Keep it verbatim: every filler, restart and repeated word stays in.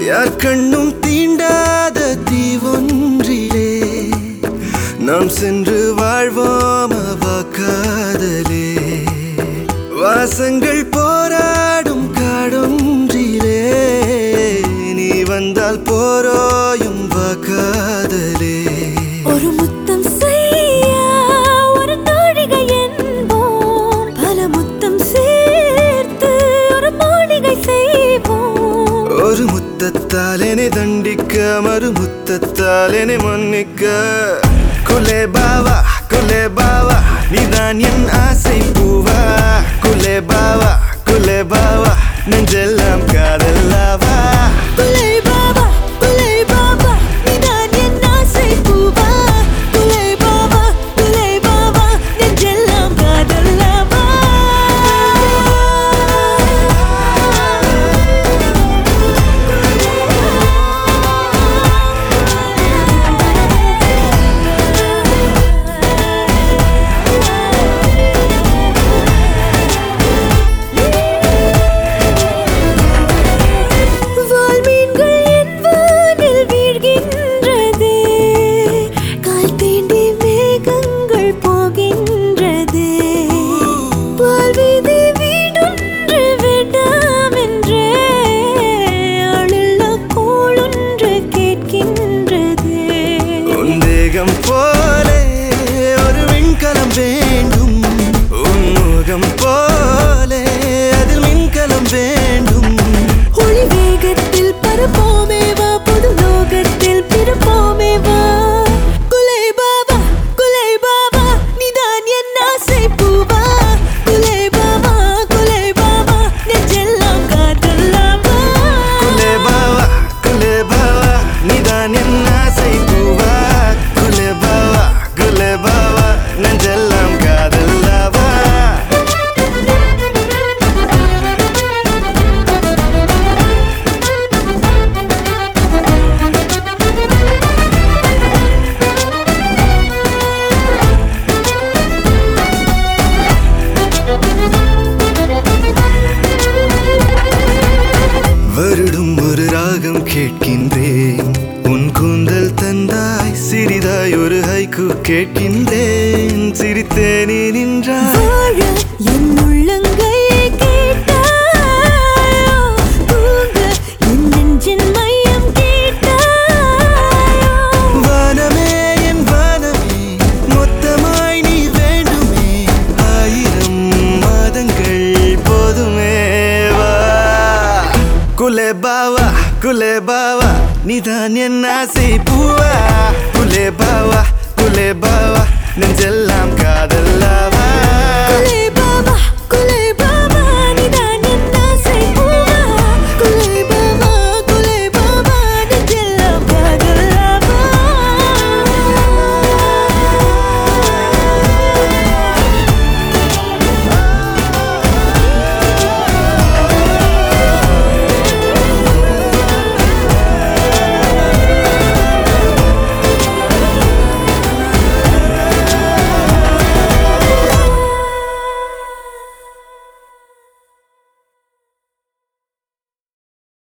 யார் கண்ணும் தீண்டாத தீவொன்றிலே நாம் சென்று வாழ்வோம் காதலே. வாசங்கள் போராடும் காடொன்றிலே நீ வந்தால் போரோயும் வா காதலே. ஒரு முத்தம் செய்ய ஒரு தோழிகை என்போம், பல முத்தம் சேர்த்து ஒரு மாளிகை செய்வோம். ஒரு முத்தத்தால் என்னை தண்டிக்க மறு முத்தத்தால் என்னை மன்னிக்க. குலே பாவா குலே பாவா நீதான் என் ஆசை பூவா. குலே பாவா குலே பாவா நெஞ்செல்லாம் காதல்லாவா. குலே பாவா குலே பாவா நீதான் என் ஆசை பூவா. குலே பாவா குலே பாவா நெஞ்செல்லாம் காதல்லாவா. போலே ஒரு விண்கலம் வேண்டும், உன்முகம் போலே அதில் மின்கலம் வேண்டும். ஒளி வேகத்தில் பரப்போமே வா, புது லோகத்தில் பிறப்போமே வா. குலே பாவா குலே பாவா நீதான் என் ஆசை பூவா. குலே பாவா குலே பாவா நெஞ்செல்லாம் காதல்லாவா. குலே பாவா குலே பாவா நீதான் என் ஆசை பூவா. குலே பாவா குலே பாவா நெஞ்செல்லாம் காதல்லாவா. வருடும் ஒரு ராகம் கேட்கின்றேன், உன் கூந்தல் தந்தாய் சிறிதாய் ஒரு ஹைக்கூ கேட்கின்றேன். சிரித்தேனே நின்றாய் வாழ என் உள்ளங்கையை கேட்டாயோ, தூங்க என் நெஞ்சின் மையம் கேட்டாயோ. வானமே என் வானமே மொத்தமாய் நீ வேண்டுமே, ஆயிரம் மாதங்கள் போதுமே வா. குலே பாவா குலே பாவா நீதான் என் ஆசை பூவா. குலே பாவா குலே பாவா நெஞ்செல்லாம் காதல்லாவா. குலே பாவா குலே பாவா